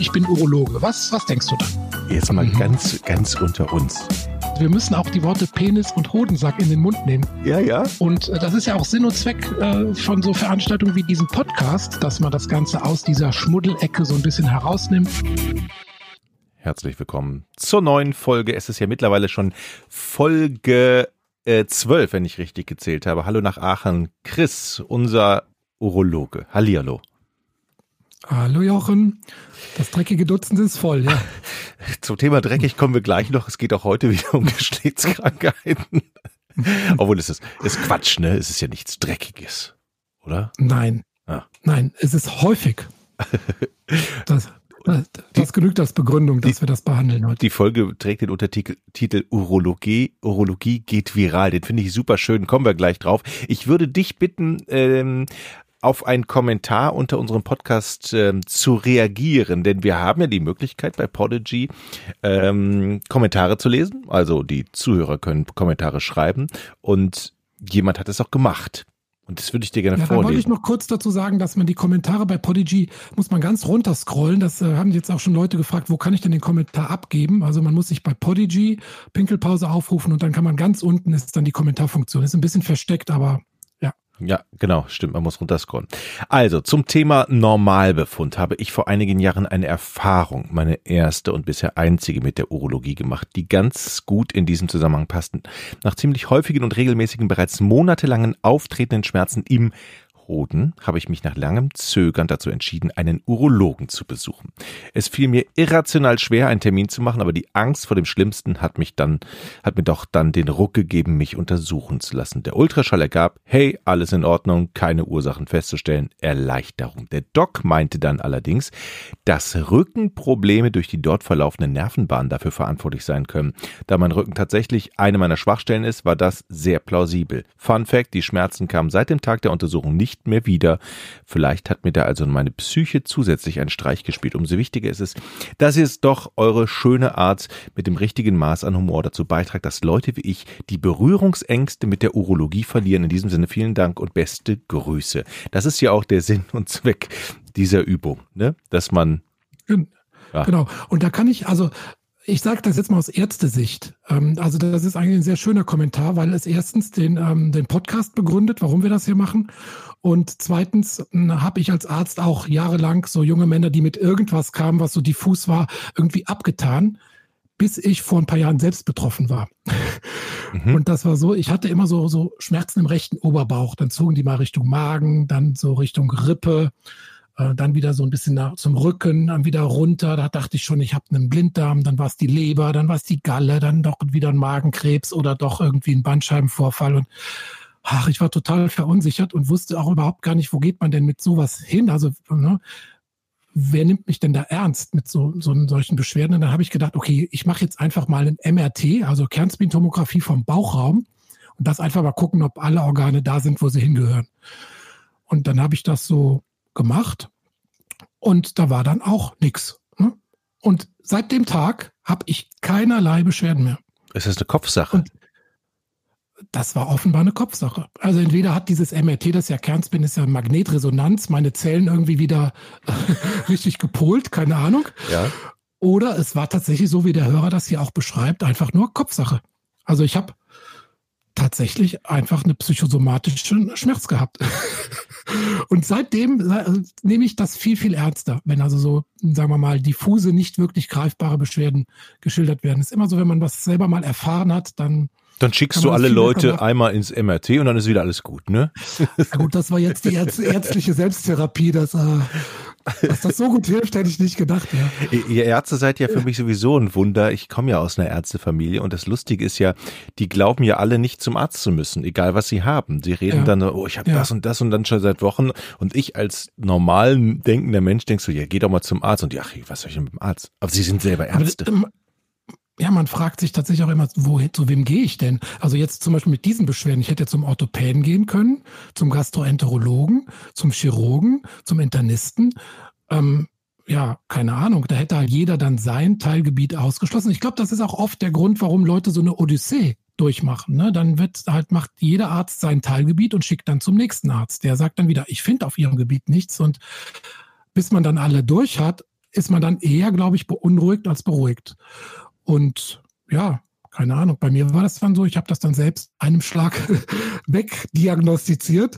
ich bin Urologe. Was denkst du dann? Jetzt mal ganz unter uns. Wir müssen auch die Worte Penis und Hodensack in den Mund nehmen. Ja. Und das ist ja auch Sinn und Zweck von so Veranstaltungen wie diesem Podcast, dass man das Ganze aus dieser Schmuddelecke so ein bisschen herausnimmt. Herzlich willkommen zur neuen Folge. Es ist ja mittlerweile schon Folge 12, wenn ich richtig gezählt habe. Hallo nach Aachen. Chris, unser Urologe. Hallihallo. Hallo Jochen. Das dreckige Dutzend ist voll, ja. Zum Thema dreckig kommen wir gleich noch. Es geht auch heute wieder um Geschlechtskrankheiten. Obwohl es ist Quatsch, ne? Es ist ja nichts Dreckiges, oder? Nein. Ah. Nein, es ist häufig. Das genügt als Begründung, dass wir das behandeln heute. Die Folge trägt den Untertitel Urologie geht viral. Den finde ich super schön. Kommen wir gleich drauf. Ich würde dich bitten, auf einen Kommentar unter unserem Podcast zu reagieren, denn wir haben ja die Möglichkeit bei Podigy Kommentare zu lesen, also die Zuhörer können Kommentare schreiben und jemand hat es auch gemacht und das würde ich dir gerne vorlesen. Da wollte ich noch kurz dazu sagen, dass man die Kommentare bei Podigy, muss man ganz runter scrollen, das haben jetzt auch schon Leute gefragt, wo kann ich denn den Kommentar abgeben, also man muss sich bei Podigy Pinkelpause aufrufen und dann kann man ganz unten, ist dann die Kommentarfunktion, ist ein bisschen versteckt, aber ja, genau, stimmt, man muss runterscrollen. Also, zum Thema Normalbefund habe ich vor einigen Jahren eine Erfahrung, meine erste und bisher einzige mit der Urologie gemacht, die ganz gut in diesem Zusammenhang passten. Nach ziemlich häufigen und regelmäßigen, bereits monatelangen auftretenden Schmerzen im Hoden habe ich mich nach langem Zögern dazu entschieden, einen Urologen zu besuchen. Es fiel mir irrational schwer, einen Termin zu machen, aber die Angst vor dem Schlimmsten hat mir doch dann den Ruck gegeben, mich untersuchen zu lassen. Der Ultraschall ergab, hey, alles in Ordnung, keine Ursachen festzustellen, Erleichterung. Der Doc meinte dann allerdings, dass Rückenprobleme durch die dort verlaufenden Nervenbahnen dafür verantwortlich sein können. Da mein Rücken tatsächlich eine meiner Schwachstellen ist, war das sehr plausibel. Fun Fact, die Schmerzen kamen seit dem Tag der Untersuchung nicht mehr wieder. Vielleicht hat mir da also meine Psyche zusätzlich einen Streich gespielt. Umso wichtiger ist es, dass ihr es doch eure schöne Art mit dem richtigen Maß an Humor dazu beitragt, dass Leute wie ich die Berührungsängste mit der Urologie verlieren. In diesem Sinne vielen Dank und beste Grüße. Das ist ja auch der Sinn und Zweck dieser Übung, ne? Dass man... Ja. Genau. Und da kann ich sage das jetzt mal aus Ärztesicht. Also das ist eigentlich ein sehr schöner Kommentar, weil es erstens den Podcast begründet, warum wir das hier machen. Und zweitens habe ich als Arzt auch jahrelang so junge Männer, die mit irgendwas kamen, was so diffus war, irgendwie abgetan, bis ich vor ein paar Jahren selbst betroffen war. Mhm. Und das war so, ich hatte immer so Schmerzen im rechten Oberbauch. Dann zogen die mal Richtung Magen, dann so Richtung Rippe. Dann wieder so ein bisschen zum Rücken, dann wieder runter. Da dachte ich schon, ich habe einen Blinddarm, dann war es die Leber, dann war es die Galle, dann doch wieder ein Magenkrebs oder doch irgendwie ein Bandscheibenvorfall. Und ich war total verunsichert und wusste auch überhaupt gar nicht, wo geht man denn mit sowas hin? Also, ne, wer nimmt mich denn da ernst mit solchen Beschwerden? Und dann habe ich gedacht, okay, ich mache jetzt einfach mal ein MRT, also Kernspintomographie vom Bauchraum und das einfach mal gucken, ob alle Organe da sind, wo sie hingehören. Und dann habe ich das so gemacht und da war dann auch nichts. Ne? Und seit dem Tag habe ich keinerlei Beschwerden mehr. Ist das eine Kopfsache? Und das war offenbar eine Kopfsache. Also entweder hat dieses MRT, das ja Kernspin ist ja Magnetresonanz, meine Zellen irgendwie wieder richtig gepolt, keine Ahnung. Ja. Oder es war tatsächlich so, wie der Hörer das hier auch beschreibt, einfach nur Kopfsache. Also ich habe tatsächlich einfach eine psychosomatische Schmerz gehabt. Und seitdem nehme ich das viel, viel ernster, wenn also so, sagen wir mal, diffuse, nicht wirklich greifbare Beschwerden geschildert werden. Es ist immer so, wenn man was selber mal erfahren hat, dann schickst du alle Leute einmal ins MRT und dann ist wieder alles gut, ne? Ja gut, das war jetzt die ärztliche Selbsttherapie, dass das so gut hilft, hätte ich nicht gedacht. Ja. Ihr Ärzte seid ja für mich sowieso ein Wunder. Ich komme ja aus einer Ärztefamilie und das Lustige ist ja, die glauben ja alle nicht zum Arzt zu müssen, egal was sie haben. Sie reden dann, ich habe das und dann schon seit Wochen und ich als normal denkender Mensch denkst so, ja, geh doch mal zum Arzt und was soll ich denn mit dem Arzt? Aber sie sind selber Ärzte. Ja, man fragt sich tatsächlich auch immer, zu wem gehe ich denn? Also jetzt zum Beispiel mit diesen Beschwerden, ich hätte zum Orthopäden gehen können, zum Gastroenterologen, zum Chirurgen, zum Internisten. Keine Ahnung, da hätte halt jeder dann sein Teilgebiet ausgeschlossen. Ich glaube, das ist auch oft der Grund, warum Leute so eine Odyssee durchmachen. Ne? Dann macht jeder Arzt sein Teilgebiet und schickt dann zum nächsten Arzt. Der sagt dann wieder, ich finde auf ihrem Gebiet nichts. Und bis man dann alle durch hat, ist man dann eher, glaube ich, beunruhigt als beruhigt. Und ja, keine Ahnung, bei mir war das dann so, ich habe das dann selbst einem Schlag wegdiagnostiziert.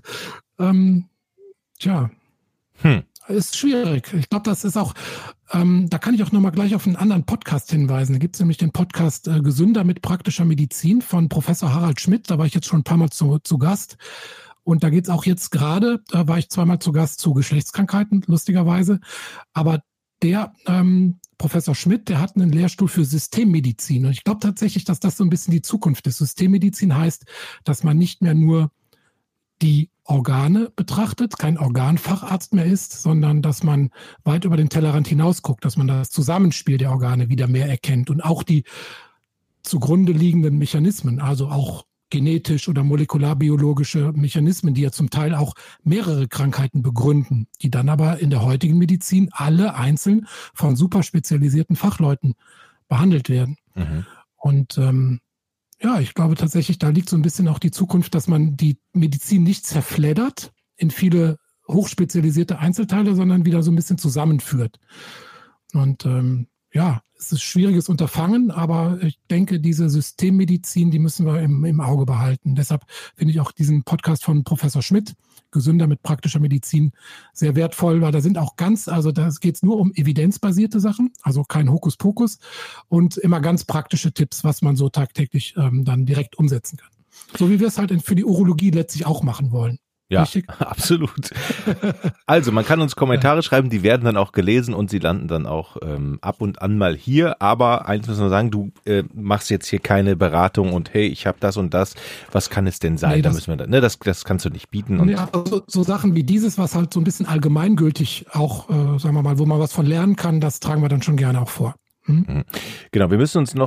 Ist schwierig. Ich glaube, das ist auch, da kann ich auch nochmal gleich auf einen anderen Podcast hinweisen. Da gibt es nämlich den Podcast Gesünder mit praktischer Medizin von Professor Harald Schmidt. Da war ich jetzt schon ein paar Mal zu Gast. Und da geht es auch jetzt gerade, da war ich zweimal zu Gast zu Geschlechtskrankheiten, lustigerweise. Aber der Professor Schmidt, der hat einen Lehrstuhl für Systemmedizin. Und ich glaube tatsächlich, dass das so ein bisschen die Zukunft ist. Systemmedizin heißt, dass man nicht mehr nur die Organe betrachtet, kein Organfacharzt mehr ist, sondern dass man weit über den Tellerrand hinaus guckt, dass man das Zusammenspiel der Organe wieder mehr erkennt und auch die zugrunde liegenden Mechanismen, also auch genetisch oder molekularbiologische Mechanismen, die ja zum Teil auch mehrere Krankheiten begründen, die dann aber in der heutigen Medizin alle einzeln von super spezialisierten Fachleuten behandelt werden. Mhm. Und ja, ich glaube tatsächlich, da liegt so ein bisschen auch die Zukunft, dass man die Medizin nicht zerfleddert in viele hochspezialisierte Einzelteile, sondern wieder so ein bisschen zusammenführt. Und ja, es ist ein schwieriges Unterfangen, aber ich denke, diese Systemmedizin, die müssen wir im Auge behalten. Deshalb finde ich auch diesen Podcast von Professor Schmidt, Gesünder mit praktischer Medizin, sehr wertvoll, weil da sind auch also da geht es nur um evidenzbasierte Sachen, also kein Hokuspokus und immer ganz praktische Tipps, was man so tagtäglich dann direkt umsetzen kann. So wie wir es halt für die Urologie letztlich auch machen wollen. Ja, richtig? Absolut. Also man kann uns Kommentare schreiben, die werden dann auch gelesen und sie landen dann auch ab und an mal hier. Aber eins müssen wir sagen, du machst jetzt hier keine Beratung und hey, ich habe das und das. Was kann es denn sein? Nee, das kannst du nicht bieten. Und also so Sachen wie dieses, was halt so ein bisschen allgemeingültig auch, sagen wir mal, wo man was von lernen kann, das tragen wir dann schon gerne auch vor. Genau, wir müssen uns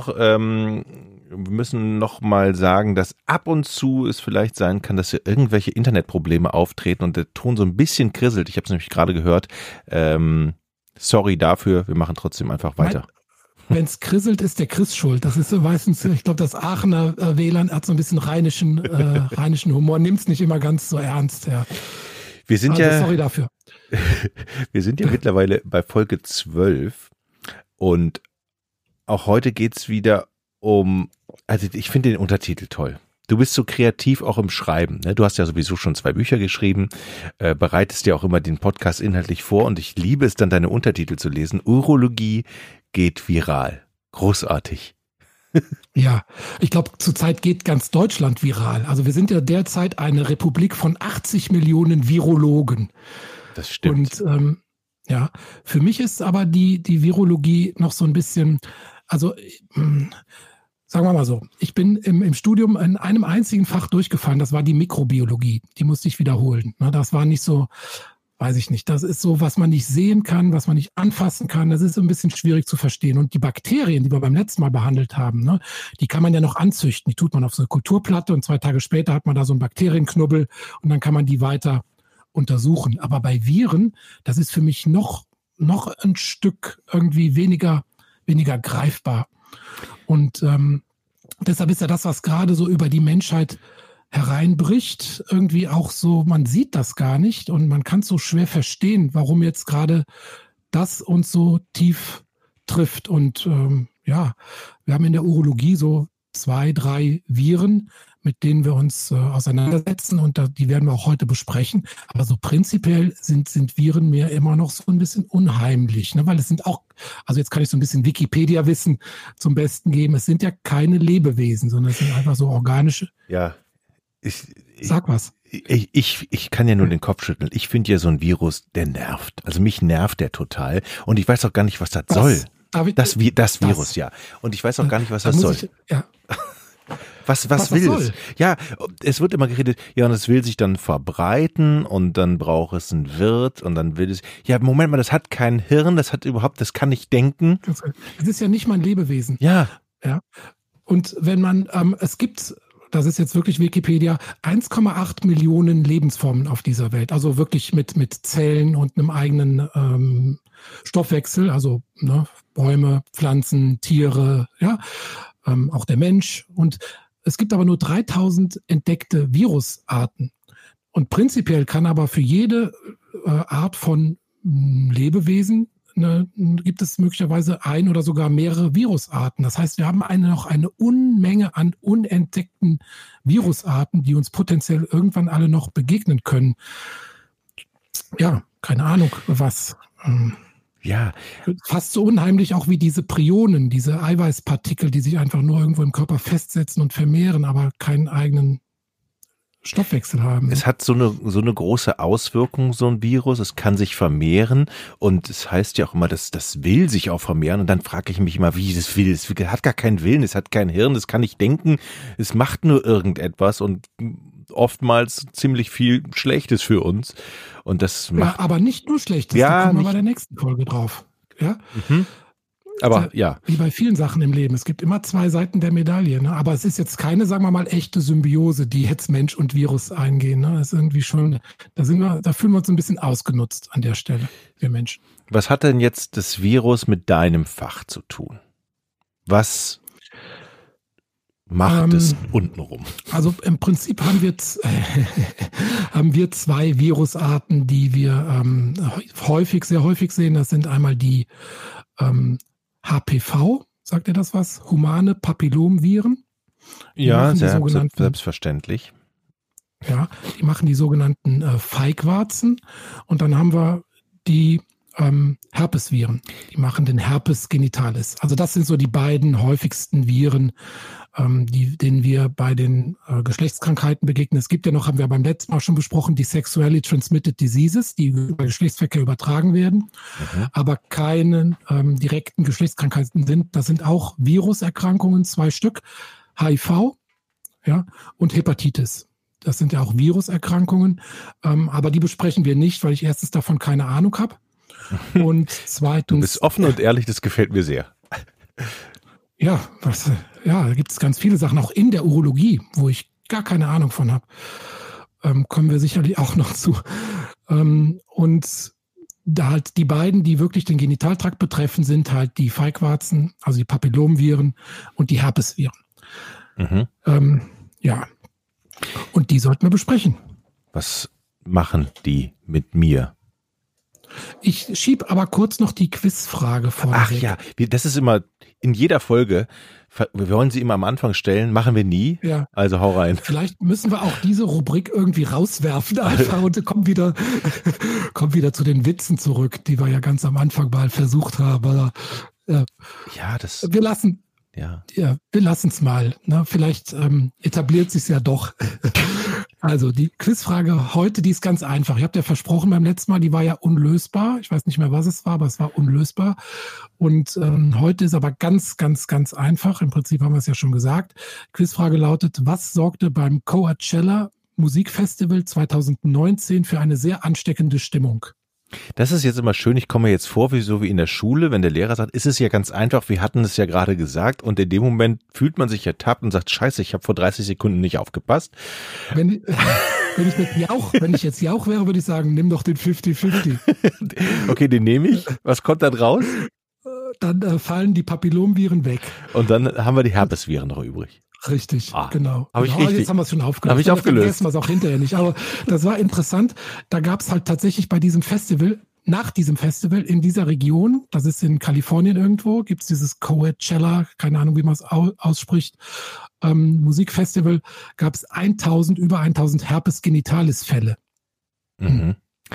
noch mal sagen, dass ab und zu es vielleicht sein kann, dass hier irgendwelche Internetprobleme auftreten und der Ton so ein bisschen krisselt. Ich habe es nämlich gerade gehört. Sorry dafür, wir machen trotzdem einfach weiter. Wenn es krisselt, ist der Chris schuld. Das ist so meistens, ich glaube, das Aachener WLAN hat so ein bisschen rheinischen Humor, nimmt es nicht immer ganz so ernst. Ja. Sorry dafür. Wir sind ja mittlerweile bei Folge 12 und auch heute geht's wieder also ich finde den Untertitel toll. Du bist so kreativ auch im Schreiben. Ne? Du hast ja sowieso schon 2 Bücher geschrieben, bereitest dir auch immer den Podcast inhaltlich vor und ich liebe es dann, deine Untertitel zu lesen. Urologie geht viral. Großartig. Ja, ich glaube, zurzeit geht ganz Deutschland viral. Also wir sind ja derzeit eine Republik von 80 Millionen Virologen. Das stimmt. Und ja, für mich ist aber die Virologie noch so ein bisschen, also sagen wir mal so, ich bin im Studium in einem einzigen Fach durchgefallen, das war die Mikrobiologie. Die musste ich wiederholen. Das war nicht so, weiß ich nicht, das ist so, was man nicht sehen kann, was man nicht anfassen kann. Das ist ein bisschen schwierig zu verstehen. Und die Bakterien, die wir beim letzten Mal behandelt haben, die kann man ja noch anzüchten. Die tut man auf so eine Kulturplatte und 2 Tage später hat man da so einen Bakterienknubbel und dann kann man die weiter untersuchen. Aber bei Viren, das ist für mich noch ein Stück irgendwie weniger greifbar. Und deshalb ist ja das, was gerade so über die Menschheit hereinbricht, irgendwie auch so, man sieht das gar nicht und man kann es so schwer verstehen, warum jetzt gerade das uns so tief trifft. Und ja, wir haben in der Urologie so 2, 3 Viren, mit denen wir uns auseinandersetzen und die werden wir auch heute besprechen. Aber so prinzipiell sind Viren mir immer noch so ein bisschen unheimlich, ne? Weil es sind auch, also jetzt kann ich so ein bisschen Wikipedia-Wissen zum Besten geben, es sind ja keine Lebewesen, sondern es sind einfach so organische. Ja, Sag was. Ich kann ja nur den Kopf schütteln. Ich finde ja so ein Virus, der nervt. Also mich nervt der total und ich weiß auch gar nicht, was das soll. Das Virus, ja. Und ich weiß auch gar nicht, was das soll. Was will es? Ja, es wird immer geredet, ja, und es will sich dann verbreiten und dann braucht es einen Wirt und dann will es, ja, Moment mal, das hat kein Hirn, das kann nicht denken. Es ist ja nicht mal ein Lebewesen. Ja. Und wenn man, es gibt, das ist jetzt wirklich Wikipedia, 1,8 Millionen Lebensformen auf dieser Welt, also wirklich mit Zellen und einem eigenen Stoffwechsel, also Bäume, Pflanzen, Tiere, ja, auch der Mensch. Und es gibt aber nur 3000 entdeckte Virusarten. Und prinzipiell kann aber für jede Art von Lebewesen gibt es möglicherweise ein oder sogar mehrere Virusarten. Das heißt, wir haben noch eine Unmenge an unentdeckten Virusarten, die uns potenziell irgendwann alle noch begegnen können. Ja, keine Ahnung, was. Ja. Fast so unheimlich auch wie diese Prionen, diese Eiweißpartikel, die sich einfach nur irgendwo im Körper festsetzen und vermehren, aber keinen eigenen Stoffwechsel haben. Es hat so eine große Auswirkung, so ein Virus. Es kann sich vermehren und es heißt ja auch immer, das will sich auch vermehren. Und dann frage ich mich immer, wie das will. Es hat gar keinen Willen, es hat kein Hirn, es kann nicht denken. Es macht nur irgendetwas und oftmals ziemlich viel Schlechtes für uns. Und das macht. Ja, aber nicht nur Schlechtes, ja, da kommen wir bei der nächsten Folge drauf. Ja? Mhm. Aber ja. Wie bei vielen Sachen im Leben. Es gibt immer zwei Seiten der Medaille. Ne? Aber es ist jetzt keine, sagen wir mal, echte Symbiose, die jetzt Mensch und Virus eingehen. Ne? Das ist irgendwie schon, da fühlen wir uns ein bisschen ausgenutzt an der Stelle, wir Menschen. Was hat denn jetzt das Virus mit deinem Fach zu tun? Was macht es untenrum? Also im Prinzip haben wir zwei Virusarten, die wir sehr häufig sehen. Das sind einmal die HPV, sagt ihr das was? Humane Papillomviren. Ja, selbstverständlich. Ja, die machen die sogenannten Feigwarzen. Und dann haben wir die Herpesviren. Die machen den Herpes genitalis. Also das sind so die beiden häufigsten Viren, denen wir bei den Geschlechtskrankheiten begegnen. Es gibt ja noch, haben wir beim letzten Mal schon besprochen, die Sexually Transmitted Diseases, die über Geschlechtsverkehr übertragen werden, aber keine direkten Geschlechtskrankheiten sind. Das sind auch Viruserkrankungen, 2 Stück, HIV, ja, und Hepatitis. Das sind ja auch Viruserkrankungen, aber die besprechen wir nicht, weil ich erstens davon keine Ahnung habe und zweitens... Du bist offen und ehrlich, das gefällt mir sehr. Ja, da gibt es ganz viele Sachen, auch in der Urologie, wo ich gar keine Ahnung von habe. Kommen wir sicherlich auch noch zu. Und da halt die beiden, die wirklich den Genitaltrakt betreffen, sind halt die Feigwarzen, also die Papillomviren und die Herpesviren. Ja, und die sollten wir besprechen. Was machen die mit mir? Ich schiebe aber kurz noch die Quizfrage vor. Ach ja, das ist immer in jeder Folge, wir wollen sie immer am Anfang stellen, machen wir nie. Ja. Also hau rein. Vielleicht müssen wir auch diese Rubrik irgendwie rauswerfen einfach und kommen wieder zu den Witzen zurück, die wir ja ganz am Anfang mal versucht haben. Wir lassen es mal. Ne? Vielleicht etabliert sich ja doch. Also die Quizfrage heute, die ist ganz einfach. Ich habe ja versprochen beim letzten Mal, die war ja unlösbar. Ich weiß nicht mehr, was es war, aber es war unlösbar. Und heute ist aber ganz, ganz, ganz einfach. Im Prinzip haben wir es ja schon gesagt. Quizfrage lautet, was sorgte beim Coachella Musikfestival 2019 für eine sehr ansteckende Stimmung? Das ist jetzt immer schön, ich komme jetzt vor, so wie in der Schule, wenn der Lehrer sagt, ist es ja ganz einfach, wir hatten es ja gerade gesagt und in dem Moment fühlt man sich ertappt und sagt, scheiße, ich habe vor 30 Sekunden nicht aufgepasst. Wenn ich jetzt Jauch wäre, würde ich sagen, nimm doch den 50-50. Okay, den nehme ich. Was kommt dann raus? Dann fallen die Papillomviren weg. Und dann haben wir die Herpesviren noch übrig. Richtig, genau. Jetzt haben wir es schon aufgelöst. Habe ich aufgelöst. Vergessen wir es auch hinterher nicht. Aber das war interessant. Da gab es halt tatsächlich bei diesem Festival, nach diesem Festival in dieser Region, das ist in Kalifornien irgendwo, gibt es dieses Coachella, keine Ahnung, wie man es ausspricht, Musikfestival, gab es über 1000 Herpes genitalis Fälle. Mhm.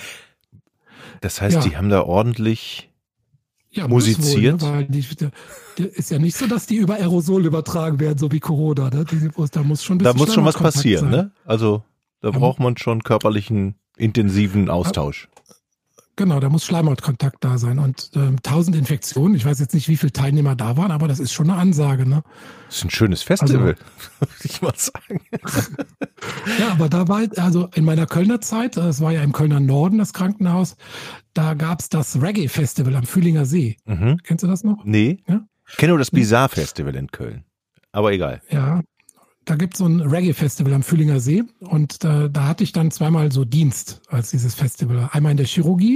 Das heißt, die haben da ordentlich... Ja, musiziert. Wohl, ne? Weil ist ja nicht so, dass die über Aerosol übertragen werden, so wie Corona. Ne? Da muss schon was passieren, ne? Also da braucht man schon körperlichen, intensiven Austausch. Genau, da muss Schleimhautkontakt da sein. Und 1000 Infektionen, ich weiß jetzt nicht, wie viele Teilnehmer da waren, aber das ist schon eine Ansage, ne? Das ist ein schönes Festival, würde ich mal sagen. Ja, aber da war, also in meiner Kölner Zeit, das war ja im Kölner Norden, das Krankenhaus, da gab es das Reggae-Festival am Fühlinger See. Kennst du das noch? Nee, ja? Ich kenne nur das Bizarre-Festival in Köln, aber egal. Ja, da gibt es so ein Reggae-Festival am Fühlinger See und da hatte ich dann zweimal so Dienst als dieses Festival. Einmal in der Chirurgie.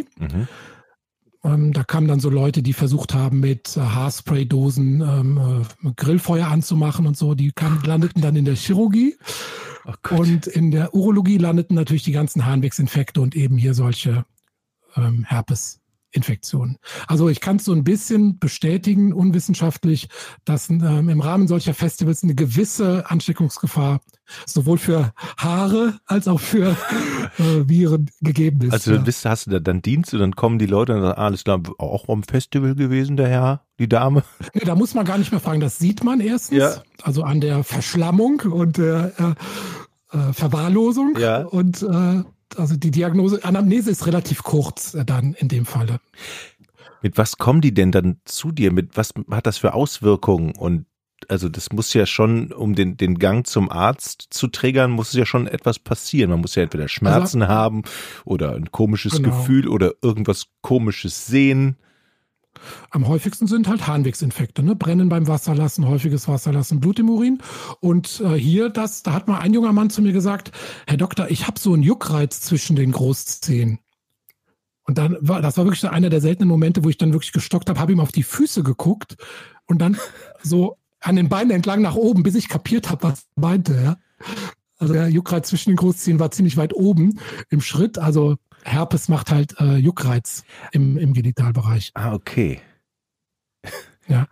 Da kamen dann so Leute, die versucht haben, mit Haarspray-Dosen Grillfeuer anzumachen und so. Die landeten dann in der Chirurgie. Oh, und in der Urologie landeten natürlich die ganzen Harnwegsinfekte und eben hier solche Herpesinfekte. Virusinfektionen. Also ich kann es so ein bisschen bestätigen, unwissenschaftlich, dass im Rahmen solcher Festivals eine gewisse Ansteckungsgefahr sowohl für Haare als auch für Viren gegeben ist. Also hast du da dann Dienst und dann kommen die Leute und sagen, alles klar, auch am Festival gewesen, der Herr, die Dame? Nee, da muss man gar nicht mehr fragen, das sieht man erstens, also an der Verschlammung und der Verwahrlosung und also die Diagnose, Anamnese ist relativ kurz dann in dem Falle. Mit was kommen die denn dann zu dir? Mit was hat das für Auswirkungen? Und also das muss ja schon, um den Gang zum Arzt zu triggern, muss ja schon etwas passieren. Man muss ja entweder Schmerzen haben oder ein komisches Gefühl oder irgendwas Komisches sehen. Am häufigsten sind halt Harnwegsinfekte, ne? Brennen beim Wasserlassen, häufiges Wasserlassen, Blut im Urin. Und da hat mal ein junger Mann zu mir gesagt, Herr Doktor, ich habe so einen Juckreiz zwischen den Großzehen. Und das war wirklich einer der seltenen Momente, wo ich dann wirklich gestockt habe ihm auf die Füße geguckt und dann so an den Beinen entlang nach oben, bis ich kapiert habe, was er meinte. Ja? Also der Juckreiz zwischen den Großzehen war ziemlich weit oben im Schritt. Also Herpes macht halt Juckreiz im Genitalbereich. Ah, okay. Ja.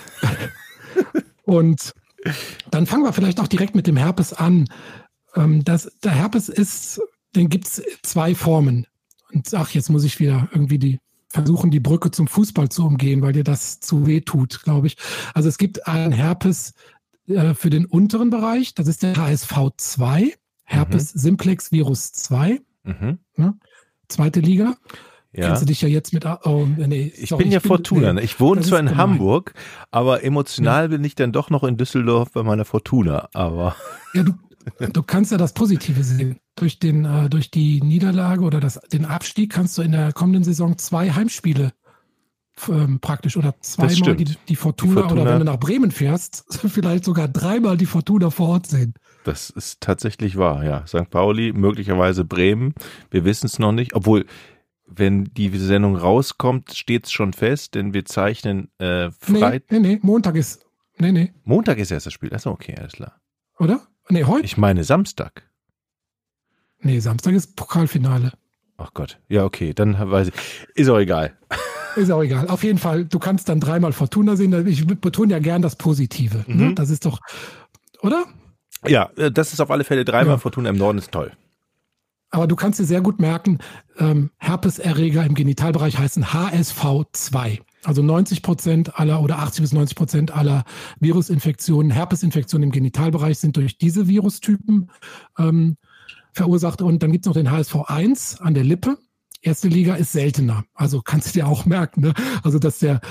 Und dann fangen wir vielleicht auch direkt mit dem Herpes an. Der Herpes den gibt es 2 Formen. Und jetzt muss ich wieder irgendwie versuchen, die Brücke zum Fußball zu umgehen, weil dir das zu weh tut, glaube ich. Also es gibt einen Herpes für den unteren Bereich, das ist der HSV2, Herpes simplex Virus 2, ne? 2. Liga. Ja. Kennst du dich ja jetzt mit... ich bin ja Fortuna. Ich wohne zwar in Hamburg, aber emotional bin ich dann doch noch in Düsseldorf bei meiner Fortuna. Aber ja, du kannst ja das Positive sehen. Durch die Niederlage oder den Abstieg kannst du in der kommenden Saison 2 Heimspiele praktisch oder 2-mal die Fortuna oder wenn du nach Bremen fährst, vielleicht sogar 3-mal die Fortuna vor Ort sehen. Das ist tatsächlich wahr, ja. St. Pauli, möglicherweise Bremen. Wir wissen es noch nicht, obwohl, wenn die Sendung rauskommt, steht es schon fest, denn wir zeichnen Freitag. Nee, Montag ist. Nee. Montag ist erst das Spiel. Achso, okay, alles klar. Oder? Nee, heute? Ich meine Samstag. Nee, Samstag ist Pokalfinale. Ach Gott. Ja, okay, dann weiß ich. Ist auch egal. Ist auch egal. Auf jeden Fall, du kannst dann 3-mal Fortuna sehen. Ich betone ja gern das Positive. Ne? Das ist doch, oder? Ja, das ist auf alle Fälle 3-mal Fortuna im Norden ist toll. Aber du kannst dir sehr gut merken, Herpeserreger im Genitalbereich heißen HSV2. Also 90% aller oder 80-90% aller Virusinfektionen, Herpesinfektionen im Genitalbereich sind durch diese Virustypen verursacht. Und dann gibt es noch den HSV1 an der Lippe. 1. Liga ist seltener. Also kannst du dir auch merken, ne? Also dass der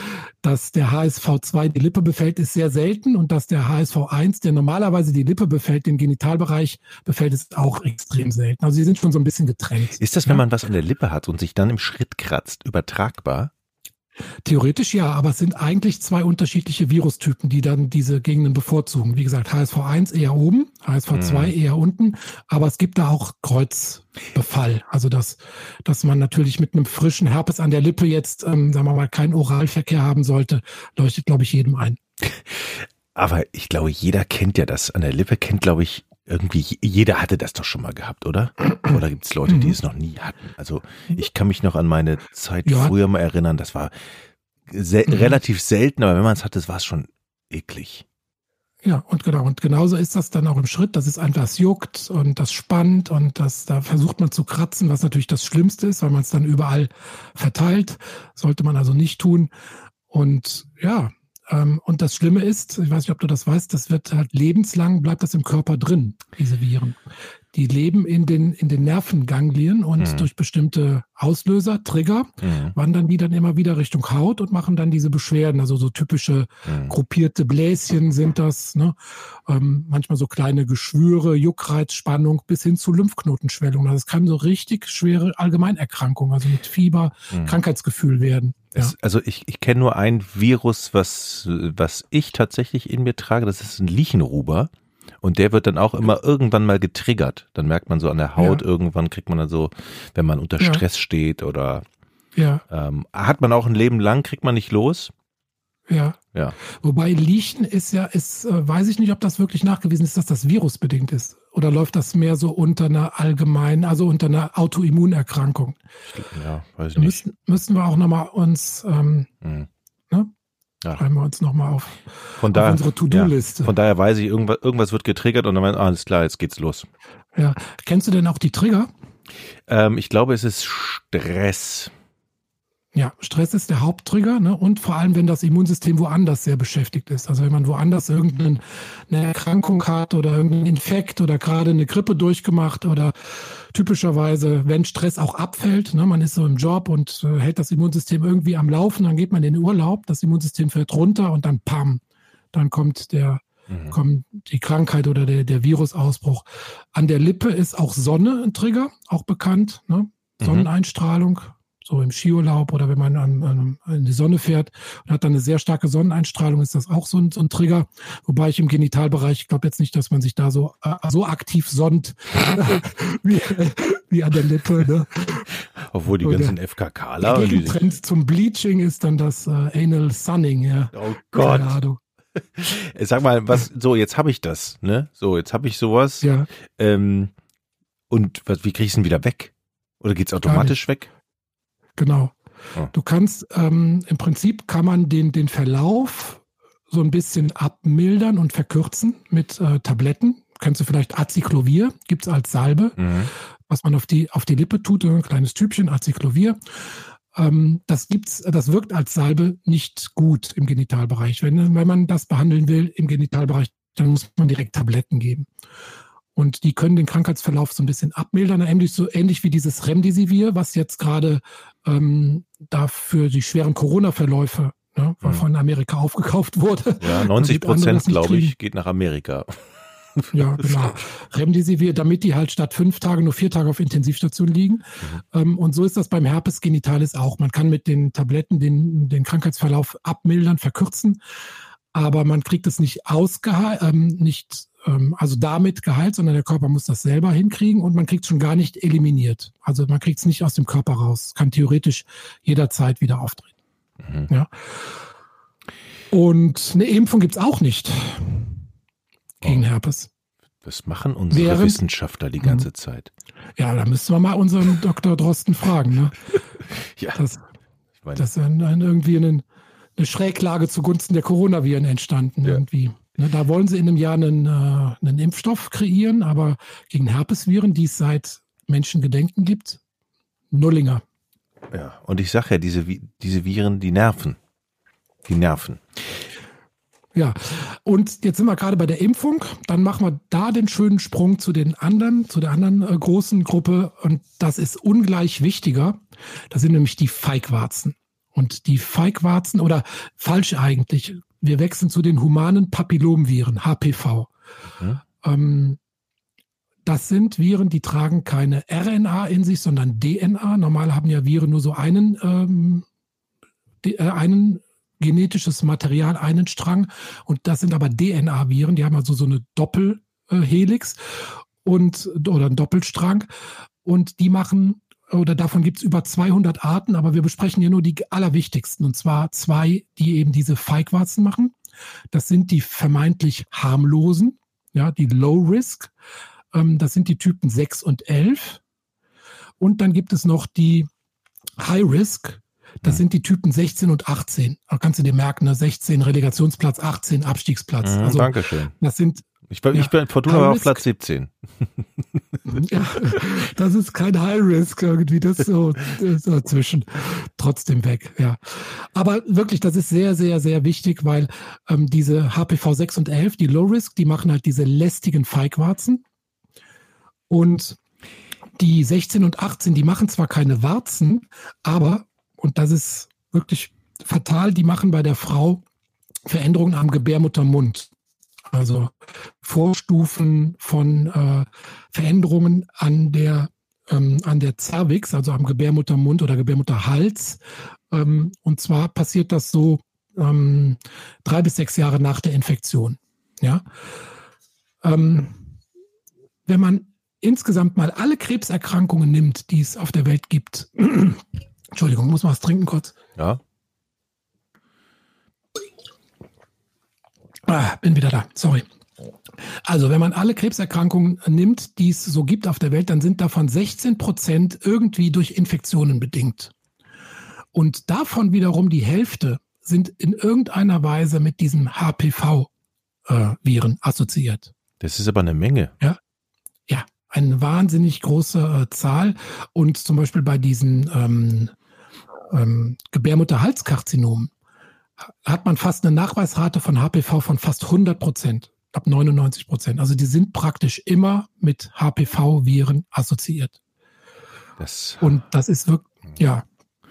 HSV2 die Lippe befällt, ist sehr selten und dass der HSV1, der normalerweise die Lippe befällt, den Genitalbereich befällt, ist auch extrem selten. Also sie sind schon so ein bisschen getrennt. Ist das, wenn man was an der Lippe hat und sich dann im Schritt kratzt, übertragbar? Theoretisch ja, aber es sind eigentlich 2 unterschiedliche Virustypen, die dann diese Gegenden bevorzugen. Wie gesagt, HSV1 eher oben, HSV2 eher unten, aber es gibt da auch Kreuzbefall. Also dass man natürlich mit einem frischen Herpes an der Lippe jetzt, sagen wir mal, keinen Oralverkehr haben sollte, leuchtet, glaube ich, jedem ein. Aber ich glaube, jeder kennt ja das. An der Lippe kennt, glaube ich, irgendwie, jeder hatte das doch schon mal gehabt, oder? Oder gibt es Leute, die es noch nie hatten? Also ich kann mich noch an meine Zeit früher mal erinnern, das war relativ selten, aber wenn man es hatte, war es schon eklig. Ja, und genauso ist das dann auch im Schritt, dass es einfach juckt und das spannt und da versucht man zu kratzen, was natürlich das Schlimmste ist, weil man es dann überall verteilt, sollte man also nicht tun. Und ja, und das Schlimme ist, ich weiß nicht, ob du das weißt, das wird halt lebenslang, bleibt das im Körper drin, diese Viren. Die leben in den Nervenganglien und durch bestimmte Auslöser, Trigger, wandern die dann immer wieder Richtung Haut und machen dann diese Beschwerden. Also so typische gruppierte Bläschen sind das, ne? Manchmal so kleine Geschwüre, Juckreiz, Spannung bis hin zu Lymphknotenschwellung. Also es kann so richtig schwere Allgemeinerkrankungen, also mit Fieber, Krankheitsgefühl werden. Ja. Also ich kenne nur ein Virus, was ich tatsächlich in mir trage, das ist ein Liechenruber. Und der wird dann auch immer irgendwann mal getriggert. Dann merkt man so an der Haut, irgendwann kriegt man dann so, wenn man unter Stress steht oder hat man auch ein Leben lang, kriegt man nicht los. Ja. Wobei Liechen weiß ich nicht, ob das wirklich nachgewiesen ist, dass das virusbedingt ist. oder läuft das mehr so unter einer allgemeinen, also unter einer Autoimmunerkrankung? Ja, weiß ich nicht. Müssen wir auch nochmal uns, ne? Ja. Schreiben wir uns nochmal auf daher, unsere To-Do-Liste. Ja, von daher weiß ich, irgendwas wird getriggert und dann alles klar, jetzt geht's los. Ja. Kennst du denn auch die Trigger? Ich glaube, es ist Stress. Ja, Stress ist der Haupttrigger, ne? Und vor allem, wenn das Immunsystem woanders sehr beschäftigt ist. Also wenn man woanders irgendeine Erkrankung hat oder irgendeinen Infekt oder gerade eine Grippe durchgemacht oder typischerweise, wenn Stress auch abfällt, ne? Man ist so im Job und hält das Immunsystem irgendwie am Laufen, dann geht man in den Urlaub, das Immunsystem fällt runter und dann pam, dann kommt die Krankheit oder der Virusausbruch. An der Lippe ist auch Sonne ein Trigger, auch bekannt, ne? Sonneneinstrahlung. So im Skiurlaub oder wenn man in die Sonne fährt und hat dann eine sehr starke Sonneneinstrahlung, ist das auch so ein Trigger. Wobei ich im Genitalbereich, ich glaube jetzt nicht, dass man sich da so aktiv sonnt wie an der Lippe. Ne? Obwohl die ganzen FKKler. Der Gegentrend zum Bleaching ist dann das Anal Sunning. Ja. Oh Gott. Ja, sag mal, jetzt habe ich das, ne? So, jetzt habe ich sowas. Ja. Und wie kriege ich es denn wieder weg? Oder geht's automatisch weg? Genau. Oh. Du kannst, im Prinzip kann man den Verlauf so ein bisschen abmildern und verkürzen mit Tabletten. Kennst du vielleicht Acyclovir, gibt es als Salbe, was man auf die Lippe tut, ein kleines Tübchen, Acyclovir. Das wirkt als Salbe nicht gut im Genitalbereich. Wenn man das behandeln will im Genitalbereich, dann muss man direkt Tabletten geben. Und die können den Krankheitsverlauf so ein bisschen abmildern, ähnlich wie dieses Remdesivir, was jetzt gerade da für die schweren Corona-Verläufe von Amerika aufgekauft wurde. Ja, 90%, glaube ich, geht nach Amerika. Ja, genau. Remdesivir, damit die halt statt 5 Tage nur 4 Tage auf Intensivstation liegen. Und so ist das beim Herpes genitalis auch. Man kann mit den Tabletten den Krankheitsverlauf abmildern, verkürzen, aber man kriegt es nicht damit geheilt, sondern der Körper muss das selber hinkriegen und man kriegt es schon gar nicht eliminiert. Also man kriegt es nicht aus dem Körper raus. Kann theoretisch jederzeit wieder auftreten. Ja. Und eine Impfung gibt es auch nicht gegen Herpes. Das machen unsere Wissenschaftler die ganze Zeit. Ja, da müssten wir mal unseren Dr. Drosten fragen. Ne? Ja. Das ist irgendwie eine Schräglage zugunsten der Coronaviren entstanden irgendwie. Da wollen sie in einem Jahr einen Impfstoff kreieren, aber gegen Herpesviren, die es seit Menschengedenken gibt, Nullinger. Ja, und ich sage ja, diese Viren, die nerven. Die nerven. Ja, und jetzt sind wir gerade bei der Impfung. Dann machen wir da den schönen Sprung zu der anderen großen Gruppe. Und das ist ungleich wichtiger. Das sind nämlich die Feigwarzen. Und die Feigwarzen, oder falsch eigentlich, wir wechseln zu den humanen Papillomviren, HPV. Das sind Viren, die tragen keine RNA in sich, sondern DNA. Normal haben ja Viren nur so einen genetisches Material, einen Strang. Und das sind aber DNA-Viren, die haben also so eine Doppelhelix oder einen Doppelstrang. Und die machen, oder davon gibt es über 200 Arten, aber wir besprechen hier nur die allerwichtigsten. Und zwar 2, die eben diese Feigwarzen machen. Das sind die vermeintlich harmlosen, ja, die Low Risk. Das sind die Typen 6 und 11. Und dann gibt es noch die High Risk. Das sind die Typen 16 und 18. Da kannst du dir merken, ne? 16 Relegationsplatz, 18 Abstiegsplatz. Also, Dankeschön. Das sind, ich bin Fortuna war auf Platz 17. Ja, das ist kein High Risk irgendwie, das ist so dazwischen. Trotzdem weg, ja. Aber wirklich, das ist sehr, sehr, sehr wichtig, weil diese HPV 6 und 11, die Low Risk, die machen halt diese lästigen Feigwarzen. Und die 16 und 18, die machen zwar keine Warzen, aber, und das ist wirklich fatal, die machen bei der Frau Veränderungen am Gebärmuttermund. Also Vorstufen von Veränderungen an der Cervix, also am Gebärmuttermund oder Gebärmutterhals. Und zwar passiert das so 3 bis 6 Jahre nach der Infektion. Ja? Wenn man insgesamt mal alle Krebserkrankungen nimmt, die es auf der Welt gibt. Entschuldigung, muss mal was trinken kurz. Ja. Bin wieder da, sorry. Also wenn man alle Krebserkrankungen nimmt, die es so gibt auf der Welt, dann sind davon 16% irgendwie durch Infektionen bedingt. Und davon wiederum die Hälfte sind in irgendeiner Weise mit diesem HPV-Viren assoziiert. Das ist aber eine Menge. Ja, eine wahnsinnig große Zahl. Und zum Beispiel bei diesen Gebärmutterhalskarzinomen hat man fast eine Nachweisrate von HPV von fast 100%, ab 99%. Also die sind praktisch immer mit HPV-Viren assoziiert. Und das ist wirklich, ja.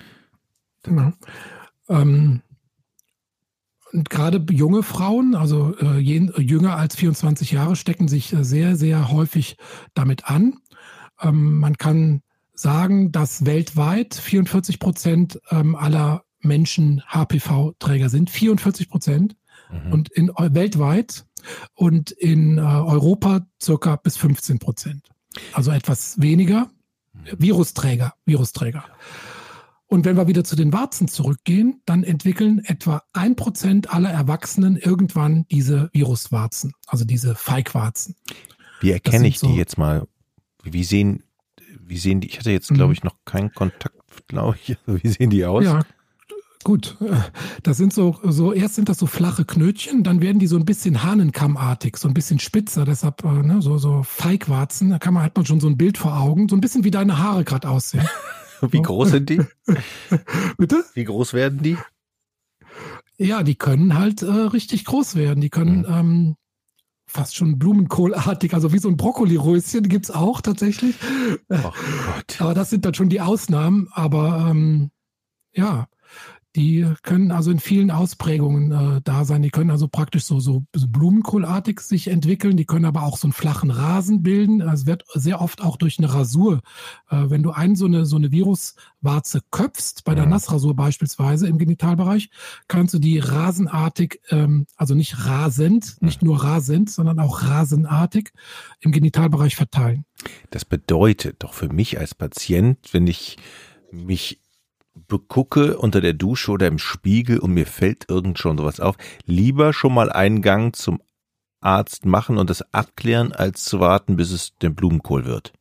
Und gerade junge Frauen, also jünger als 24 Jahre, stecken sich sehr, sehr häufig damit an. Man kann sagen, dass weltweit 44% aller Menschen HPV-Träger sind. 44%. Und weltweit und in Europa circa bis 15%. Also etwas weniger. Virusträger. Und wenn wir wieder zu den Warzen zurückgehen, dann entwickeln etwa 1% aller Erwachsenen irgendwann diese Viruswarzen, also diese Feigwarzen. Wie erkenne ich die jetzt mal? Wie sehen die? Ich hatte jetzt, glaube ich, noch keinen Kontakt, glaube ich. Wie sehen die aus? Ja, gut. Das sind so erst sind das so flache Knötchen, dann werden die so ein bisschen hahnenkammartig, so ein bisschen spitzer, deshalb so Feigwarzen. Da hat man schon so ein Bild vor Augen, so ein bisschen wie deine Haare gerade aussehen. Wie groß sind die? Bitte? Wie groß werden die? Ja, die können halt richtig groß werden. Die können fast schon blumenkohlartig, also wie so ein Brokkoliröschen gibt's auch tatsächlich. Oh Gott. Aber das sind dann schon die Ausnahmen. Aber ja, die können also in vielen Ausprägungen da sein. Die können also praktisch so blumenkohlartig sich entwickeln. Die können aber auch so einen flachen Rasen bilden. Es wird sehr oft auch durch eine Rasur, wenn du so eine Viruswarze köpfst, bei der Nassrasur beispielsweise im Genitalbereich, kannst du die rasenartig, also nicht rasend, nicht nur rasend, sondern auch rasenartig im Genitalbereich verteilen. Das bedeutet doch für mich als Patient, wenn ich mich begucke unter der Dusche oder im Spiegel und mir fällt irgend schon sowas auf, lieber schon mal einen Gang zum Arzt machen und das abklären, als zu warten, bis es der Blumenkohl wird.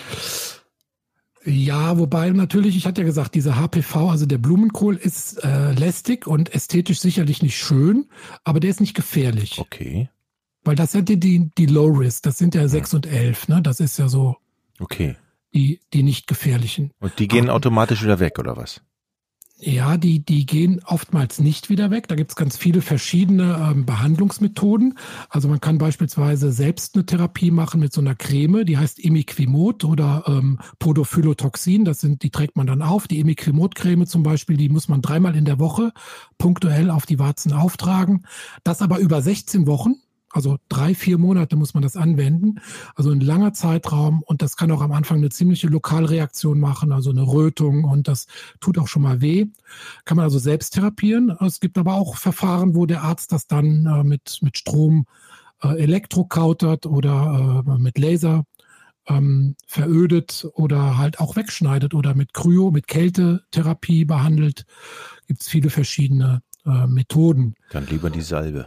Ja, wobei natürlich, ich hatte ja gesagt, diese HPV, also der Blumenkohl ist lästig und ästhetisch sicherlich nicht schön, aber der ist nicht gefährlich. Okay. Weil das sind die Low Risk, das sind ja 6 und 11, ne? Das ist ja so okay. Die nicht gefährlichen. Und die gehen automatisch wieder weg, oder was? Ja, die gehen oftmals nicht wieder weg. Da gibt es ganz viele verschiedene Behandlungsmethoden. Also man kann beispielsweise selbst eine Therapie machen mit so einer Creme, die heißt Imiquimod oder Podophylotoxin. Die trägt man dann auf. Die Imiquimod-Creme zum Beispiel, die muss man 3-mal in der Woche punktuell auf die Warzen auftragen. Das aber über 16 Wochen. Also 3-4 Monate muss man das anwenden, also ein langer Zeitraum, und das kann auch am Anfang eine ziemliche Lokalreaktion machen, also eine Rötung, und das tut auch schon mal weh. Kann man also selbst therapieren. Es gibt aber auch Verfahren, wo der Arzt das dann mit Strom elektrokautert oder mit Laser verödet oder halt auch wegschneidet oder mit mit Kältetherapie behandelt. Gibt es viele verschiedene Methoden. Dann lieber die Salbe.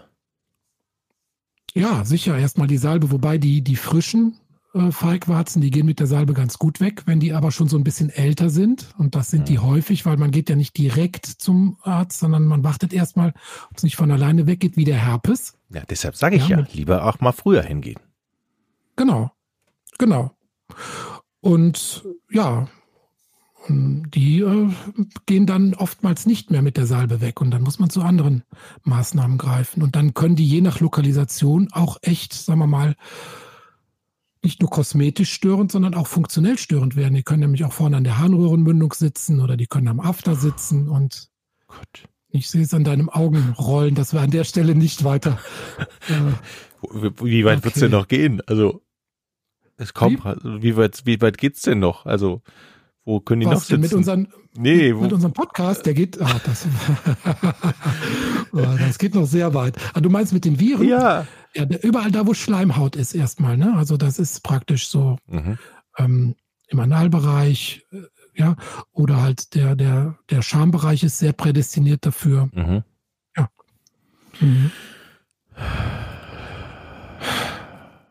Ja, sicher. Erstmal die Salbe, wobei die frischen Feigwarzen, die gehen mit der Salbe ganz gut weg. Wenn die aber schon so ein bisschen älter sind, und das sind die häufig, weil man geht ja nicht direkt zum Arzt, sondern man wartet erstmal, ob es nicht von alleine weggeht, wie der Herpes. Ja, deshalb sage ich ja, lieber auch mal früher hingehen. Genau. Und ja, die gehen dann oftmals nicht mehr mit der Salbe weg, und dann muss man zu anderen Maßnahmen greifen. Und dann können die je nach Lokalisation auch echt, sagen wir mal, nicht nur kosmetisch störend, sondern auch funktionell störend werden. Die können nämlich auch vorne an der Harnröhrenmündung sitzen oder die können am After sitzen, und Gott. Ich sehe es an deinem Augenrollen, dass wir an der Stelle nicht weiter. Wie weit wird's denn noch gehen? Also es kommt, wie weit geht's denn noch? Also wo können die noch sitzen? Mit unserem Podcast, der geht, das geht noch sehr weit. Du meinst mit den Viren? Ja. Ja, überall da, wo Schleimhaut ist erstmal, ne? Also das ist praktisch so im Analbereich, ja, oder halt der Schambereich ist sehr prädestiniert dafür. Ja.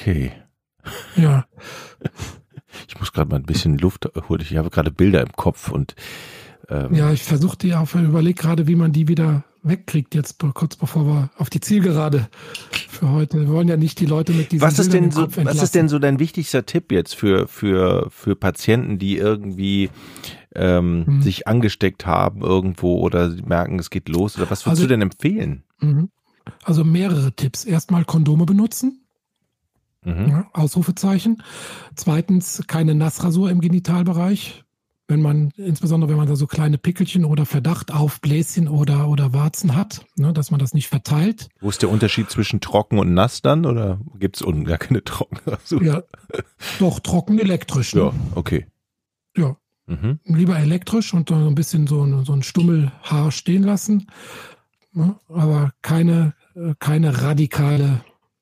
Okay. Ja. Ich muss gerade mal ein bisschen Luft holen. Ich habe gerade Bilder im Kopf und Ja, ich versuche überlege gerade, wie man die wieder wegkriegt, jetzt kurz bevor wir auf die Zielgerade für heute. Wir wollen ja nicht die Leute mit diesen was ist Bildern denn im so, Kopf entlassen. was ist denn so dein wichtigster Tipp jetzt für Patienten, die irgendwie sich angesteckt haben irgendwo oder merken, es geht los? Oder was würdest du denn empfehlen? Also mehrere Tipps. Erstmal Kondome benutzen. Ja, Ausrufezeichen. Zweitens keine Nassrasur im Genitalbereich. Insbesondere wenn man da so kleine Pickelchen oder Verdacht auf Bläschen oder Warzen hat, ne, dass man das nicht verteilt. Wo ist der Unterschied zwischen trocken und nass dann? Oder gibt es unten gar keine Trockenrasur? Ja, doch, trocken elektrisch. Ne? Ja, okay. Ja, lieber elektrisch und so ein bisschen so ein Stummelhaar stehen lassen. Ne? Aber keine radikale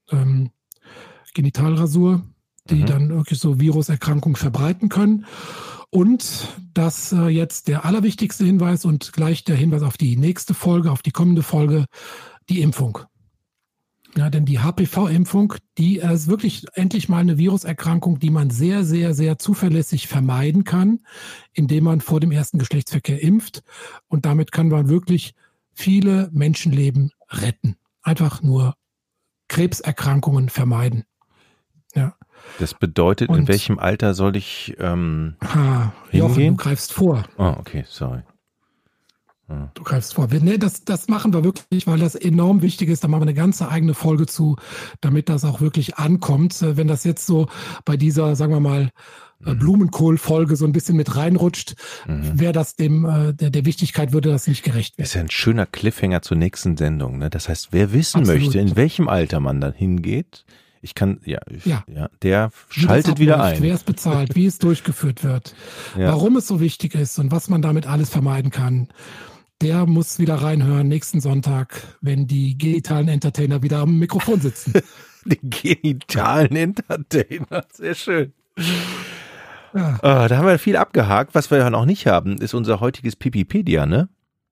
Genitalrasur, die dann wirklich so Viruserkrankungen verbreiten können. Und das jetzt der allerwichtigste Hinweis und gleich der Hinweis auf die nächste Folge, auf die kommende Folge, die Impfung. Ja, denn die HPV-Impfung, die ist wirklich endlich mal eine Viruserkrankung, die man sehr, sehr, sehr zuverlässig vermeiden kann, indem man vor dem ersten Geschlechtsverkehr impft. Und damit kann man wirklich viele Menschenleben retten. Einfach nur Krebserkrankungen vermeiden. Ja. Das bedeutet, in welchem Alter soll ich Jochen, hingehen? du greifst vor. Oh, okay, sorry. Du greifst vor. Nee, das machen wir wirklich, weil das enorm wichtig ist. Da machen wir eine ganze eigene Folge zu, damit das auch wirklich ankommt. Wenn das jetzt so bei dieser, sagen wir mal, Blumenkohl-Folge so ein bisschen mit reinrutscht, wäre das der Wichtigkeit würde das nicht gerecht werden. Das ist ja ein schöner Cliffhanger zur nächsten Sendung. Ne? Das heißt, wer wissen möchte, in welchem Alter man dann hingeht, der schaltet wieder ein. Wer es bezahlt, wie es durchgeführt wird, warum es so wichtig ist und was man damit alles vermeiden kann, der muss wieder reinhören nächsten Sonntag, wenn die genitalen Entertainer wieder am Mikrofon sitzen. Die genitalen Entertainer, sehr schön. Ja. Da haben wir viel abgehakt. Was wir ja noch nicht haben, ist unser heutiges Pipipedia, ne?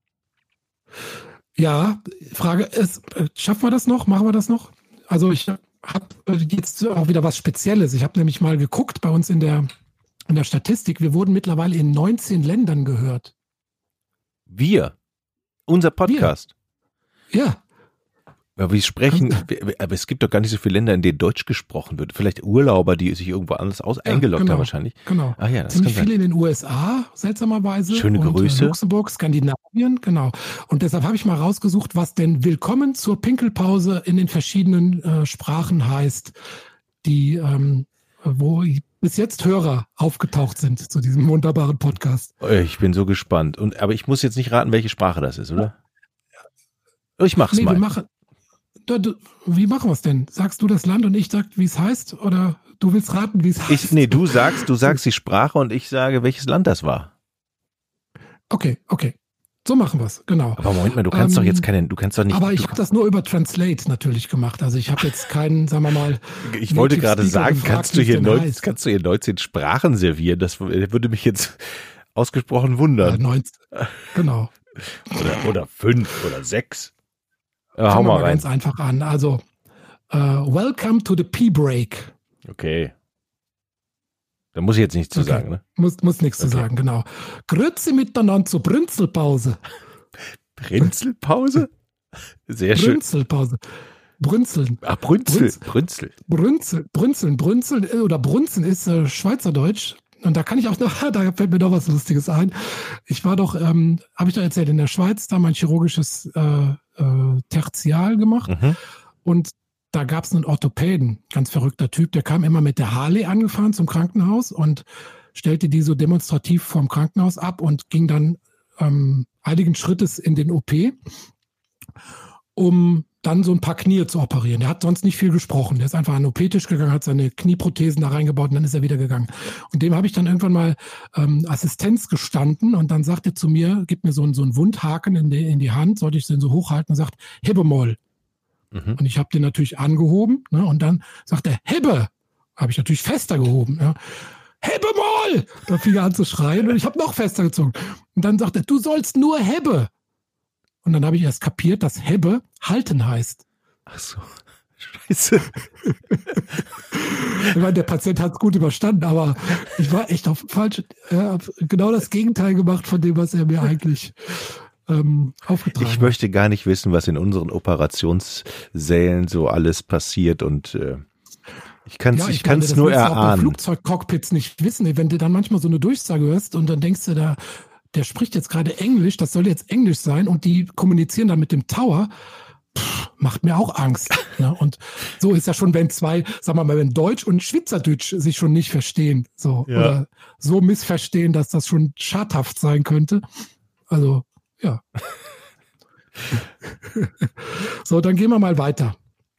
Ja, Frage ist, schaffen wir das noch? Machen wir das noch? Also ich habe jetzt auch wieder was Spezielles. Ich habe nämlich mal geguckt bei uns in der Statistik. Wir wurden mittlerweile in 19 Ländern gehört. Unser Podcast. Ja. Aber aber es gibt doch gar nicht so viele Länder, in denen Deutsch gesprochen wird. Vielleicht Urlauber, die sich irgendwo anders eingeloggt haben wahrscheinlich. Genau. Ah ja, das ziemlich viele in den USA, seltsamerweise. Schöne Grüße. Luxemburg, Skandinavien, genau. Und deshalb habe ich mal rausgesucht, was denn Willkommen zur Pinkelpause in den verschiedenen Sprachen heißt, die, wo bis jetzt Hörer aufgetaucht sind zu diesem wunderbaren Podcast. Ich bin so gespannt. Aber ich muss jetzt nicht raten, welche Sprache das ist, oder? Ich mach's mal. Wie machen wir es denn? Sagst du das Land und ich sag, wie es heißt? Oder du willst raten, wie es heißt? Du sagst die Sprache und ich sage, welches Land das war. Okay. So machen wir es, genau. Aber Moment mal, du kannst doch nicht. Aber ich habe das nur über Translate natürlich gemacht. Also ich habe jetzt keinen, sagen wir mal. Ich wollte gerade sagen, kannst du hier 19 Sprachen servieren? Das würde mich jetzt ausgesprochen wundern. 19, genau. Oder 5 oder 6. Fangen wir mal ganz einfach an. Also, welcome to the P-Break. Okay. Da muss ich jetzt nichts zu sagen, ne? Muss nichts zu sagen, genau. Grüezi miteinander zur Brünzelpause. Brünzelpause? Sehr schön. Brünzelpause. Brünzeln. Ach, Brünzel. Brünzeln oder Brunzen ist Schweizerdeutsch. Und da kann ich auch noch, da fällt mir noch was Lustiges ein. Ich war doch, habe ich doch erzählt, in der Schweiz, da mein chirurgisches Tertial gemacht. Und da gab es einen Orthopäden, ganz verrückter Typ, der kam immer mit der Harley angefahren zum Krankenhaus und stellte die so demonstrativ vorm Krankenhaus ab und ging dann einigen Schrittes in den OP, um dann so ein paar Knie zu operieren. Der hat sonst nicht viel gesprochen. Der ist einfach an den OP-Tisch gegangen, hat seine Knieprothesen da reingebaut und dann ist er wieder gegangen. Und dem habe ich dann irgendwann mal Assistenz gestanden und dann sagt er zu mir, gibt mir so einen Wundhaken in die Hand, sollte ich den so hochhalten und sagt, hebe mal. Und ich habe den natürlich angehoben, ne, und dann sagt er, hebe. Habe ich natürlich fester gehoben. Ja. Hebe mal! Da fing er an zu schreien und ich habe noch fester gezogen. Und dann sagt er, du sollst nur hebe. Und dann habe ich erst kapiert, dass Hebbe halten heißt. Ach so. Scheiße. Ich meine, der Patient hat es gut überstanden, aber ich war echt auf falsch, genau das Gegenteil gemacht von dem, was er mir eigentlich aufgetragen hat. Ich möchte gar nicht wissen, was in unseren Operationssälen so alles passiert und ich kann es nur erahnen. Auch bei Flugzeugcockpits nicht wissen, wenn du dann manchmal so eine Durchsage hörst und dann denkst du, der spricht jetzt gerade Englisch, das soll jetzt Englisch sein und die kommunizieren dann mit dem Tower. Macht mir auch Angst. Ne? Und so ist ja schon, wenn wenn Deutsch und Schweizerdeutsch sich schon nicht verstehen, oder so missverstehen, dass das schon schadhaft sein könnte. Also, ja. So, dann gehen wir mal weiter.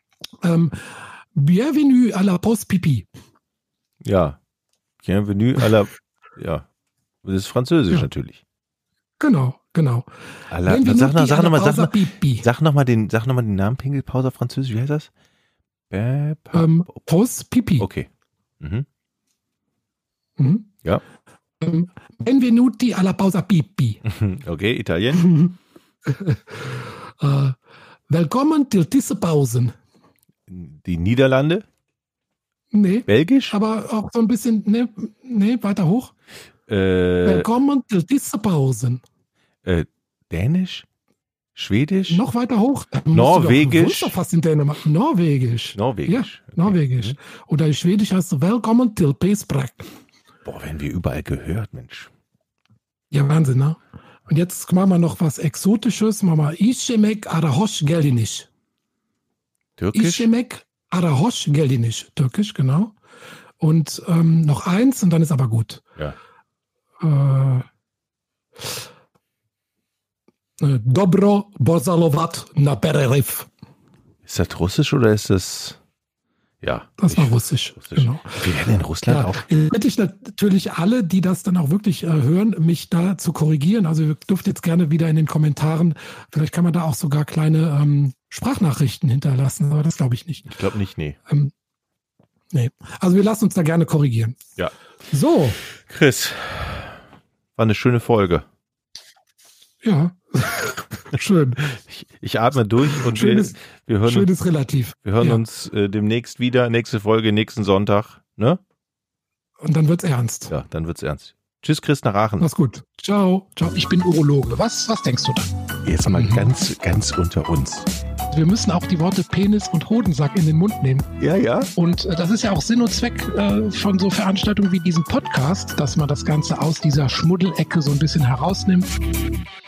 Bienvenue à la Pause Pipi. Ja. Bienvenue à la, ja. Das ist Französisch natürlich. Genau. Sag nochmal den Namen Pinkelpause auf Französisch. Wie heißt das? Pause Pipi. Okay. Mhm. Ja. Benvenuti alla pausa Pipi. Okay, Italien. Willkommen til diese Pausen. Die Niederlande? Nee. Belgisch? Aber auch so ein bisschen, nee, weiter hoch. Willkommen til diese Pausen. Dänisch? Schwedisch? Noch weiter hoch. Norwegisch? Doch fast in Dänemark. Norwegisch. Ja, okay. Norwegisch. Oder in Schwedisch heißt es Willkommen til Pesbrak. Boah, werden wir überall gehört, Mensch. Ja, Wahnsinn, ne? Und jetzt machen wir noch was Exotisches. Machen wir Ishemek Arahosh Gelinisch. Türkisch? Ishemek Arahosh Gelinisch. Türkisch, genau. Und noch eins und dann ist aber gut. Ja. Dobro Bozalovat na Pereriv. Ist das Russisch oder ist das... Ja. Das war Russisch. Genau. Wir werden in Russland auch... Hätte ich natürlich alle, die das dann auch wirklich hören, mich da zu korrigieren. Also ihr dürft jetzt gerne wieder in den Kommentaren, vielleicht kann man da auch sogar kleine Sprachnachrichten hinterlassen, aber das glaube ich nicht. Ich glaube nicht, nee. Nee. Also wir lassen uns da gerne korrigieren. Ja. So. Chris, war eine schöne Folge. Ja. Schön. Ich atme durch und wir hören schön ist relativ. Wir hören uns demnächst wieder, nächste Folge, nächsten Sonntag, ne? Und dann wird's ernst. Ja, dann wird's ernst. Tschüss, Chris, nach Aachen. Mach's gut. Ciao. Ciao. Ich bin Urologe. Was denkst du da? Jetzt mal ganz unter uns. Wir müssen auch die Worte Penis und Hodensack in den Mund nehmen. Ja. Und das ist ja auch Sinn und Zweck von so Veranstaltungen wie diesem Podcast, dass man das Ganze aus dieser Schmuddelecke so ein bisschen herausnimmt.